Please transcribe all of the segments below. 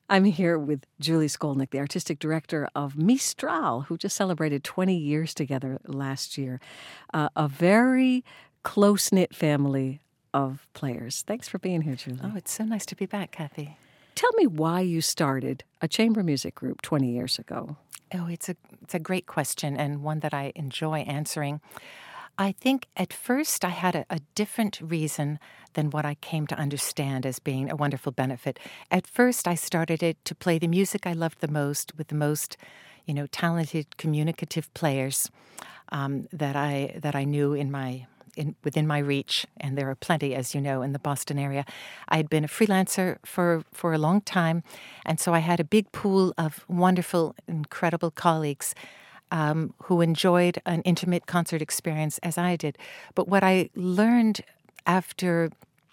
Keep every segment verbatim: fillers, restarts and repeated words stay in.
I'm here with Julie Skolnick, the artistic director of Mistral, who just celebrated twenty years together last year. Uh, a very close-knit family of players. Thanks for being here, Julie. Oh, it's so nice to be back, Kathy. Tell me why you started a chamber music group twenty years ago. Oh, it's a it's a great question and one that I enjoy answering. I think at first I had a, a different reason than what I came to understand as being a wonderful benefit. At first I started it to play the music I loved the most with the most, you know, talented, communicative players um, that I that I knew in my in within my reach, and there are plenty, as you know, in the Boston area. I had been a freelancer for, for a long time, and so I had a big pool of wonderful, incredible colleagues Um, who enjoyed an intimate concert experience as I did. But what I learned after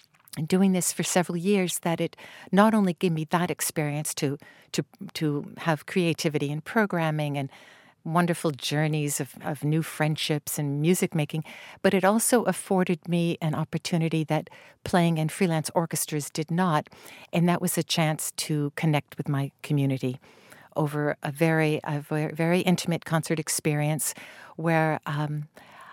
doing this for several years, that it not only gave me that experience to to to have creativity and programming and wonderful journeys of, of new friendships and music making, but it also afforded me an opportunity that playing in freelance orchestras did not, and that was a chance to connect with my community over a very, a very, very intimate concert experience where um,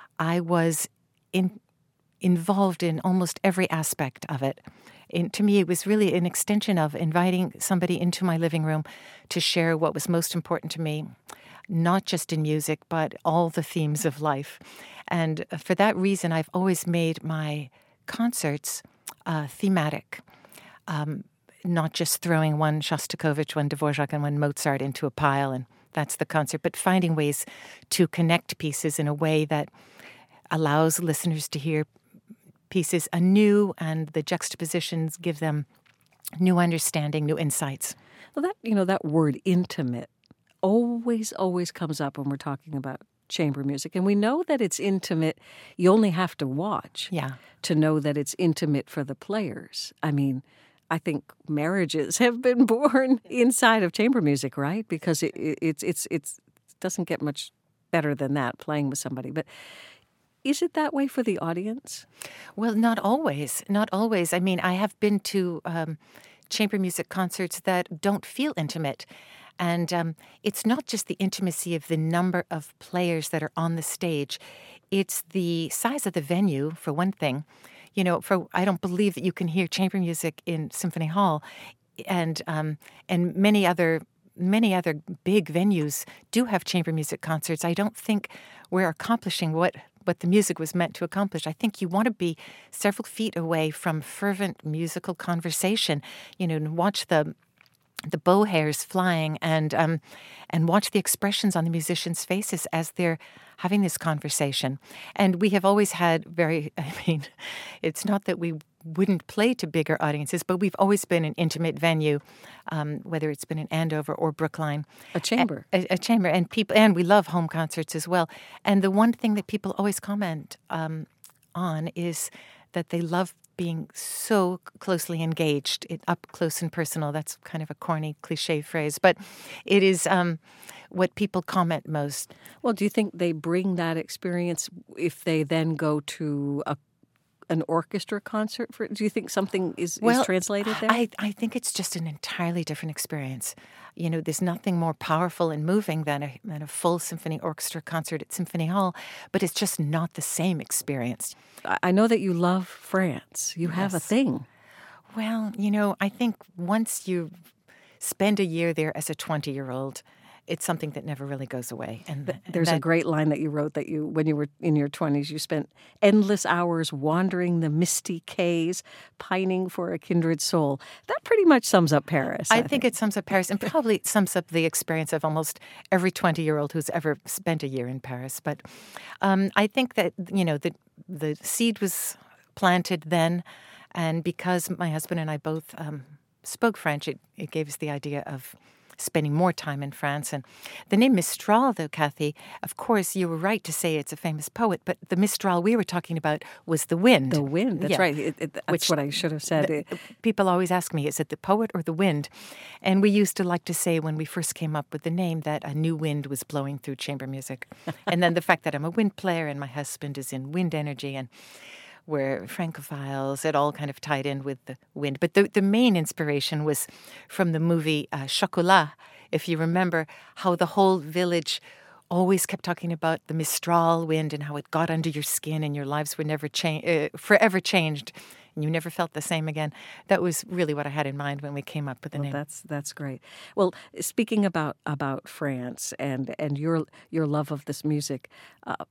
I was in, involved in almost every aspect of it. And to me, it was really an extension of inviting somebody into my living room to share what was most important to me, not just in music, but all the themes of life. And for that reason, I've always made my concerts uh, thematic. Um, not just throwing one Shostakovich, one Dvorak, and one Mozart into a pile, and that's the concert, but finding ways to connect pieces in a way that allows listeners to hear pieces anew, and the juxtapositions give them new understanding, new insights. Well, that, you know, that word intimate always, always comes up when we're talking about chamber music. And we know that it's intimate. You only have to watch Yeah. to know that it's intimate for the players. I mean, I think marriages have been born inside of chamber music, right? Because it, it, it's it's it's it doesn't get much better than that, playing with somebody. But is it that way for the audience? Well, not always. Not always. I mean, I have been to um, chamber music concerts that don't feel intimate. And um, it's not just the intimacy of the number of players that are on the stage. It's the size of the venue, for one thing. You know, for I don't believe that you can hear chamber music in Symphony Hall, and um, and many other many other big venues do have chamber music concerts. I don't think we're accomplishing what what the music was meant to accomplish. I think you want to be several feet away from fervent musical conversation. You know, and watch the the bow hairs flying, and um, and watch the expressions on the musicians' faces as they're having this conversation. And we have always had very, I mean, it's not that we wouldn't play to bigger audiences, but we've always been an intimate venue, um, whether it's been in Andover or Brookline. A chamber. A, a, a chamber. And people, and we love home concerts as well. And the one thing that people always comment um, on is that they love being so closely engaged, it, up close and personal. That's kind of a corny cliche phrase, but it is um, what people comment most. Well, do you think they bring that experience if they then go to a an orchestra concert? For, do you think something is, well, is translated there? I, I think it's just an entirely different experience. You know, there's nothing more powerful and moving than a, than a full symphony orchestra concert at Symphony Hall, but it's just not the same experience. I know that you love France. You have Yes. a thing. Well, you know, I think once you spend a year there as a twenty-year-old, it's something that never really goes away. And There's that, a great line that you wrote that you, when you were in your twenties, you spent endless hours wandering the misty quays, pining for a kindred soul. That pretty much sums up Paris. I, I think, think it sums up Paris, and probably sums up the experience of almost every twenty-year-old who's ever spent a year in Paris. But um, I think that, you know, the the seed was planted then, and because my husband and I both um, spoke French, it, it gave us the idea of spending more time in France. And the name Mistral, though, Kathy, of course, you were right to say it's a famous poet, but the Mistral we were talking about was the wind. The wind, that's yeah. right. It, it, that's Which, what I should have said. The, people always ask me, is it the poet or the wind? And we used to like to say when we first came up with the name that a new wind was blowing through chamber music. And then the fact that I'm a wind player and my husband is in wind energy, and were Francophiles. It all kind of tied in with the wind. But the, the main inspiration was from the movie uh, Chocolat, if you remember, how the whole village always kept talking about the Mistral wind and how it got under your skin and your lives were never cha- uh, forever changed and you never felt the same again. That was really what I had in mind when we came up with the well, name. That's that's great. Well, speaking about about France and and your your love of this music, uh,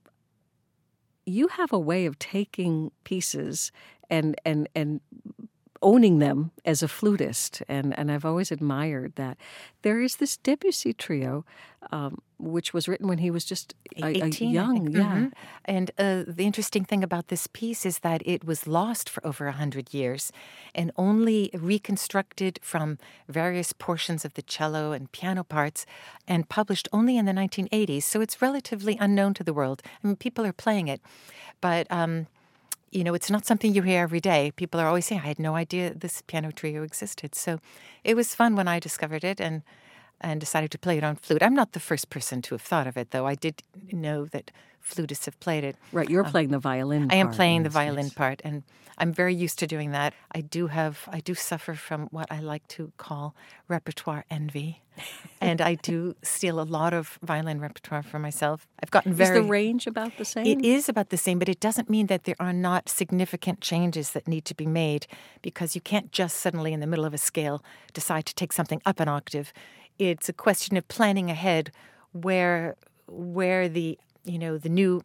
you have a way of taking pieces and and and owning them as a flutist, and, and I've always admired that. There is this Debussy trio, um, which was written when he was just a, a eighteen, young, yeah. Mm-hmm. And uh, the interesting thing about this piece is that it was lost for over a hundred years and only reconstructed from various portions of the cello and piano parts and published only in the nineteen eighties. So it's relatively unknown to the world. I mean, people are playing it, but... Um, You know, it's not something you hear every day. People are always saying, I had no idea this piano trio existed. So it was fun when I discovered it and and decided to play it on flute. I'm not the first person to have thought of it, though. I did know that flutists have played it. Right, you're Um, playing the violin part. I am playing in the this violin case. part, and I'm very used to doing that. I do have, I do suffer from what I like to call repertoire envy, and I do steal a lot of violin repertoire for myself. I've gotten very... Is the range about the same? It is about the same, but it doesn't mean that there are not significant changes that need to be made, because you can't just suddenly in the middle of a scale decide to take something up an octave. It's a question of planning ahead where where the, you know, the new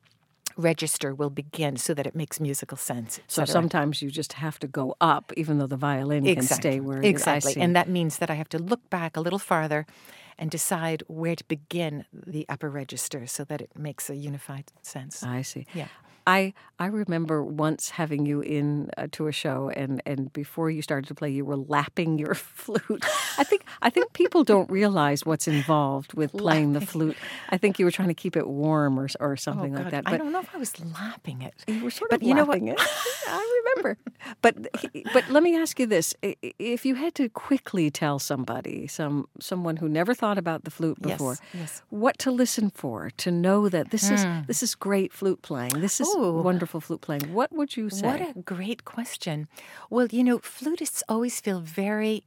register will begin so that it makes musical sense. So sometimes you just have to go up, even though the violin can Exactly. stay where it is. Exactly. I see. And that means that I have to look back a little farther and decide where to begin the upper register so that it makes a unified sense. I see. Yeah. I I remember once having you in uh, to a show, and, and before you started to play, you were lapping your flute. I think I think people don't realize what's involved with playing the flute. I think you were trying to keep it warm or or something oh, like God. that. I But don't know if I was lapping it. you were sort but of you know lapping what? it. I remember. But but let me ask you this: if you had to quickly tell somebody, some someone who never thought about the flute before, Yes, yes. what to listen for to know that this is this is great flute playing, this is Ooh. wonderful flute playing, what would you say? What a great question. Well, you know, flutists always feel very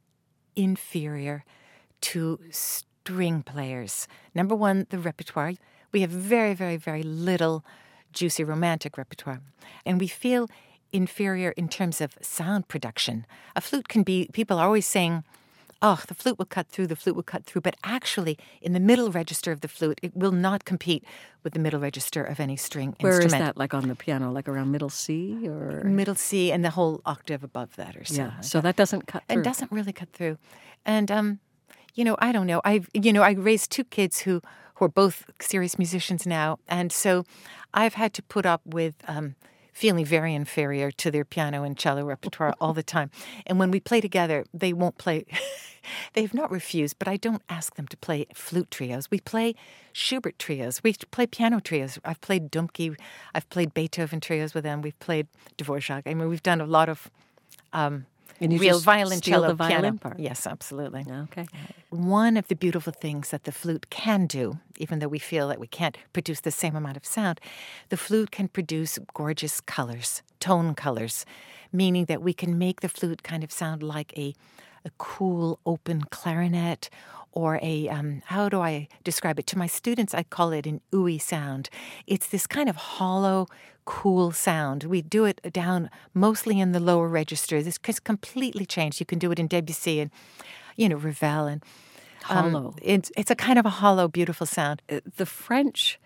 inferior to string players. Number one, the repertoire. We have very, very, very little juicy romantic repertoire. And we feel inferior in terms of sound production. A flute can be, people are always saying, oh, the flute will cut through, the flute will cut through. But actually, in the middle register of the flute, it will not compete with the middle register of any string Where instrument. is that, like on the piano, like around middle C? or Middle C and the whole octave above that or so. Yeah, so that doesn't cut through. It doesn't really cut through. And, um, you know, I don't know. I've, you know, I raised two kids who, who are both serious musicians now. And so I've had to put up with um, feeling very inferior to their piano and cello repertoire all the time. And when we play together, they won't play. They've not refused, but I don't ask them to play flute trios. We play Schubert trios. We play piano trios. I've played Dumke. I've played Beethoven trios with them. We've played Dvorak. I mean, we've done a lot of um, And you real just violin, steal cello, the violin piano. part. Yes, absolutely. Okay. One of the beautiful things that the flute can do, even though we feel that we can't produce the same amount of sound, the flute can produce gorgeous colors, tone colors, meaning that we can make the flute kind of sound like a, a cool, open clarinet, or a, um, how do I describe it? To my students, I call it an ooey sound. It's this kind of hollow, cool sound. We do it down mostly in the lower registers. It's completely changed. You can do it in Debussy and, you know, Ravel. And, um, Hollow. It's, it's a kind of a hollow, beautiful sound. Uh, The French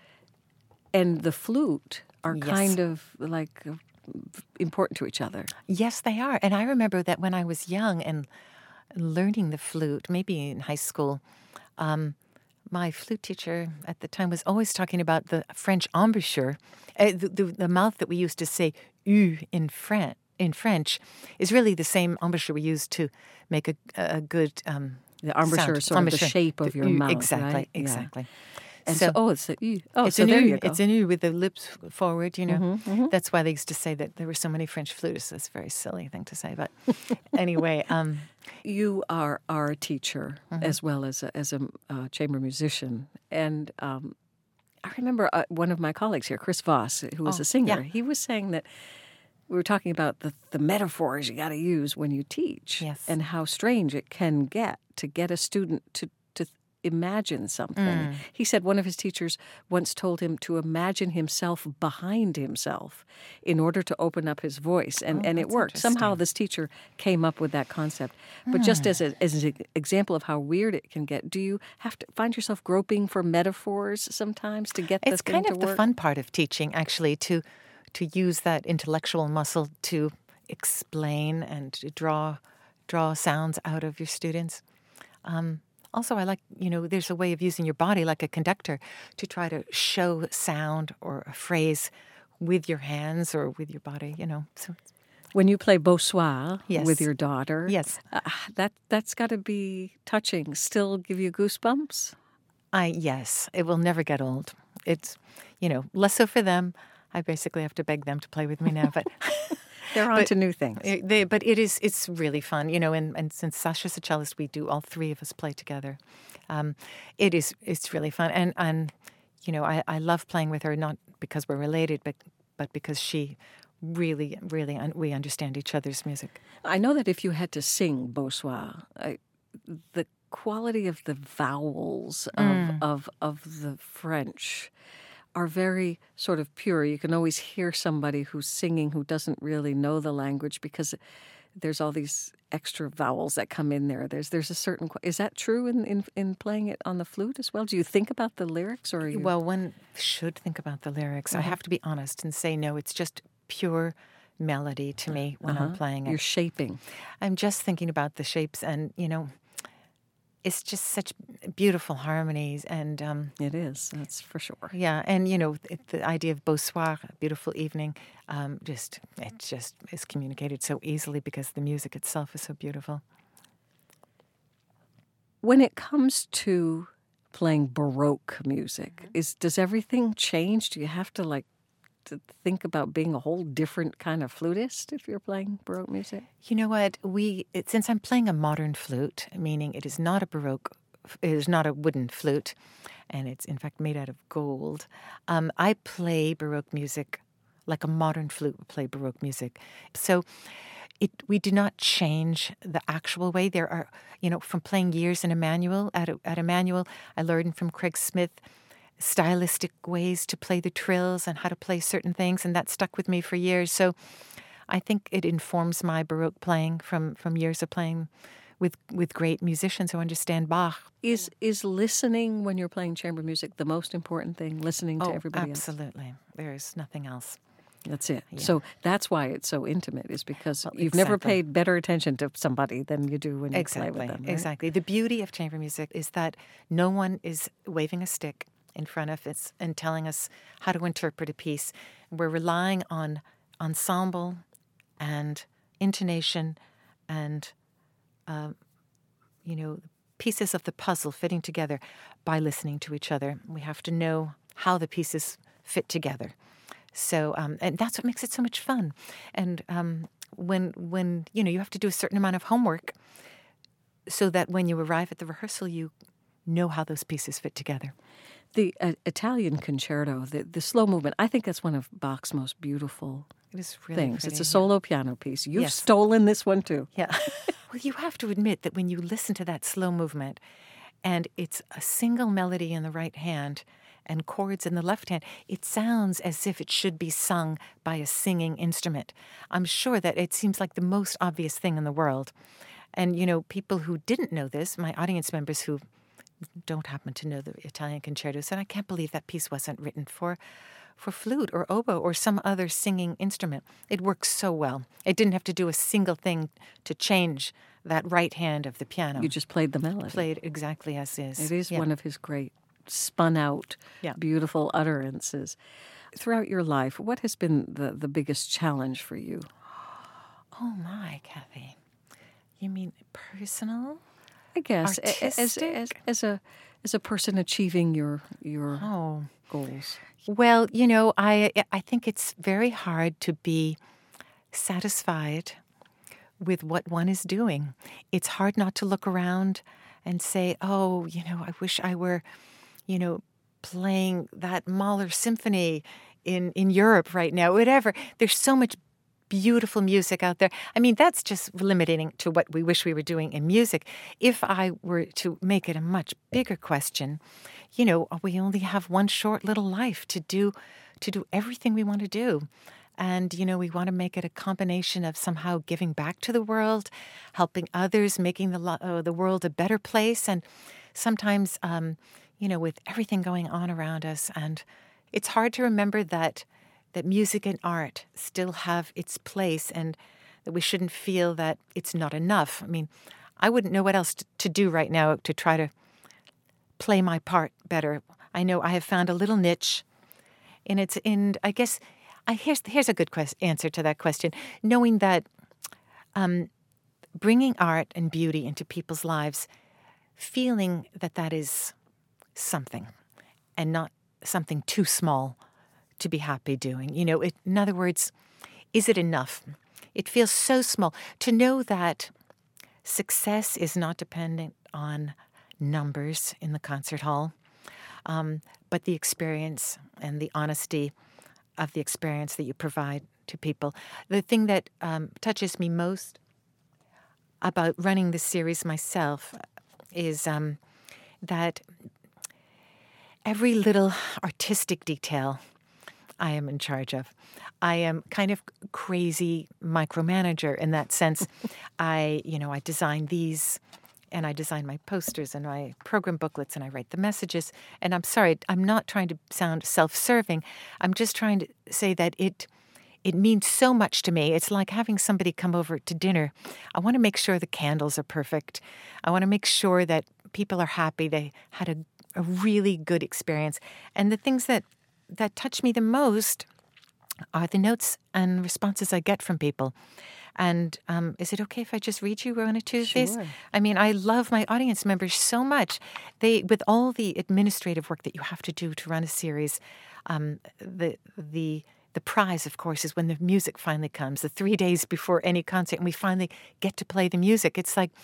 and the flute are Yes. kind of like uh, important to each other. Yes, they are. And I remember that when I was young and learning the flute, maybe in high school, um, my flute teacher at the time was always talking about the French embouchure. Uh, the, the, the mouth that we used to say U in French, in French is really the same embouchure we use to make a, a good um, The embouchure sound. is sort of the Embouchure. shape of The your U, mouth, Exactly, right? Yeah. exactly. And so, oh, it's a U. Oh, it's so an there U. you go. It's an U with the lips forward, you know. Mhm, mhm. That's why they used to say that there were so many French flutists. That's a very silly thing to say. But anyway. Um, You are, are a teacher as well as a, as a uh, chamber musician. And um, I remember uh, one of my colleagues here, Chris Voss, who was Oh, a singer, yeah. he was saying that we were talking about the, the metaphors you got to use when you teach, Yes. and how strange it can get to get a student to, to imagine something. Mm. He said one of his teachers once told him to imagine himself behind himself in order to open up his voice, and, Oh, and it that's worked. Somehow interesting. this teacher came up with that concept. But just as, a, as an example of how weird it can get, do you have to find yourself groping for metaphors sometimes to get the It's thing kind to of the work? fun part of teaching, actually, to to use that intellectual muscle to explain and to draw draw sounds out of your students. Um, also, I like, you know, there's a way of using your body like a conductor to try to show sound or a phrase with your hands or with your body, you know. So, When you play Beau Soir Yes. with your daughter, yes, uh, that that's got to be touching. Still give you goosebumps? I yes, it will never get old. It's, you know, less so for them. I basically have to beg them to play with me now, but They're on But- to new things. It- They, but it is, it's really fun, you know, and, and since Sasha's a cellist, we do, all three of us play together. Um, it is, it's really fun. And, and you know, I, I love playing with her, not because we're related, but, but because she really, really, un- we understand each other's music. I know that if you had to sing Beau Soir, I, the quality of the vowels of, Mm. of, of the French are very sort of pure. You can always hear somebody who's singing who doesn't really know the language because there's all these extra vowels that come in there. There's there's a certain qu- is that true in, in, in playing it on the flute as well? Do you think about the lyrics, or are you? Well, one should think about the lyrics. I have to be honest and say, no, it's just pure melody to me when I'm playing it. You're shaping. I'm just thinking about the shapes, and you know, it's just such beautiful harmonies, and um, It is. That's for sure. yeah, and you know, it, the idea of beau soir, a beautiful evening, um, just it just is communicated so easily because the music itself is so beautiful. When it comes to playing Baroque music, is does everything change? Do you have to like to think about being a whole different kind of flutist if you're playing Baroque music? You know what? We it, since I'm playing a modern flute, meaning it is not a baroque, it is not a wooden flute, and it's in fact made out of gold. Um, I play baroque music like a modern flute would play baroque music. So it we do not change the actual way. There are, you know, from playing years in a manual at a, at a manual, I learned from Craig Smith stylistic ways to play the trills and how to play certain things, and that stuck with me for years. So I think it informs my Baroque playing from, from years of playing with with great musicians who understand Bach. Is is listening when you're playing chamber music the most important thing? Listening to Oh, everybody else? absolutely. There is nothing else. That's it. So that's why it's so intimate, is because Well, you've never exactly. paid better attention to somebody than you do when you Exactly. play with them. Right? Exactly. The beauty of chamber music is that no one is waving a stick in front of us and telling us how to interpret a piece. We're relying on ensemble and intonation and, um, you know, pieces of the puzzle fitting together by listening to each other. We have to know how the pieces fit together. So, um, and that's what makes it so much fun. And um, when, when, you know, you have to do a certain amount of homework so that when you arrive at the rehearsal, you know how those pieces fit together. The uh, Italian concerto, the, the slow movement, I think that's one of Bach's most beautiful It is really things. pretty, It's a yeah. solo piano piece. You've Yes. stolen this one too. Yeah. Well, you have to admit that when you listen to that slow movement and it's a single melody in the right hand and chords in the left hand, it sounds as if it should be sung by a singing instrument. I'm sure that it seems like the most obvious thing in the world. And, you know, people who didn't know this, my audience members who don't happen to know the Italian concerto said, I can't believe that piece wasn't written for for flute or oboe or some other singing instrument. It works so well. It didn't have to do a single thing to change that right hand of the piano. You just played the melody. played exactly as is. It is Yeah. one of his great spun out, Yeah. beautiful utterances. Throughout your life, what has been the, the biggest challenge for you? Oh my, Kathy. You mean personal? I guess a- as, as, Artistic? as a as a person achieving your your Oh. goals. Well, you know, I I think it's very hard to be satisfied with what one is doing. It's hard not to look around and say, "Oh, you know, I wish I were, you know, playing that Mahler symphony in in Europe right now." Whatever. There's so much beautiful music out there. I mean, that's just limiting to what we wish we were doing in music. If I were to make it a much bigger question, you know, we only have one short little life to do to do everything we want to do. And, you know, we want to make it a combination of somehow giving back to the world, helping others, making the lo- uh, the world a better place. And sometimes, um, you know, with everything going on around us, and it's hard to remember that that music and art still have its place and that we shouldn't feel that it's not enough. I mean, I wouldn't know what else to, to do right now to try to play my part better. I know I have found a little niche, and it's in, I guess, I, here's here's a good quest, answer to that question. Knowing that um, bringing art and beauty into people's lives, feeling that that is something and not something too small to be happy doing. You know, it, in other words, is it enough? It feels so small to know that success is not dependent on numbers in the concert hall, um, but the experience and the honesty of the experience that you provide to people. The thing that um, touches me most about running the series myself is um, that every little artistic detail I am in charge of. I am kind of crazy micromanager in that sense. I, you know, I design these, and I design my posters and my program booklets, and I write the messages. And I'm sorry, I'm not trying to sound self-serving. I'm just trying to say that it it means so much to me. It's like having somebody come over to dinner. I want to make sure the candles are perfect. I want to make sure that people are happy. They had a, a really good experience. And the things that that touch me the most are the notes and responses I get from people. And um, is it okay if I just read you one or two of these? Sure. I mean, I love my audience members so much. They, with all the administrative work that you have to do to run a series, um, the the the prize, of course, is when the music finally comes, the three days before any concert, and we finally get to play the music. It's like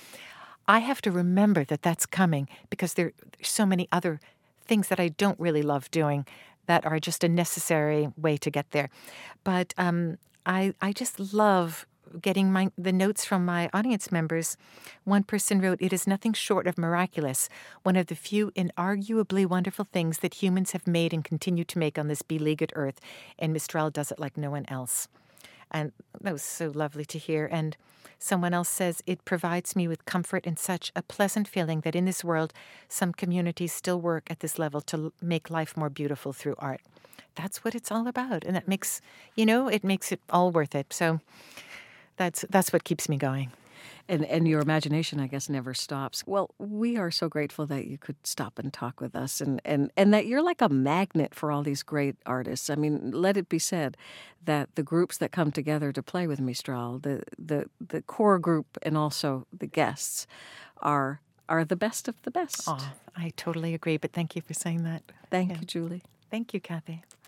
I have to remember that that's coming because there, there's so many other things that I don't really love doing that are just a necessary way to get there. But um, I I just love getting my the notes from my audience members. One person wrote, "It is nothing short of miraculous, one of the few inarguably wonderful things that humans have made and continue to make on this beleaguered earth, and Mistral does it like no one else." And that was so lovely to hear. And someone else says, "It provides me with comfort and such a pleasant feeling that in this world, some communities still work at this level to l- make life more beautiful through art." That's what it's all about. And that makes, you know, it makes it all worth it. So that's that's what keeps me going. And and your imagination, I guess, never stops. Well, we are so grateful that you could stop and talk with us, and, and, and that you're like a magnet for all these great artists. I mean, let it be said that the groups that come together to play with Mistral, the the, the core group and also the guests, are are the best of the best. Oh, I totally agree. But thank you for saying that. Thank Yeah. you, Julie. Thank you, Kathy.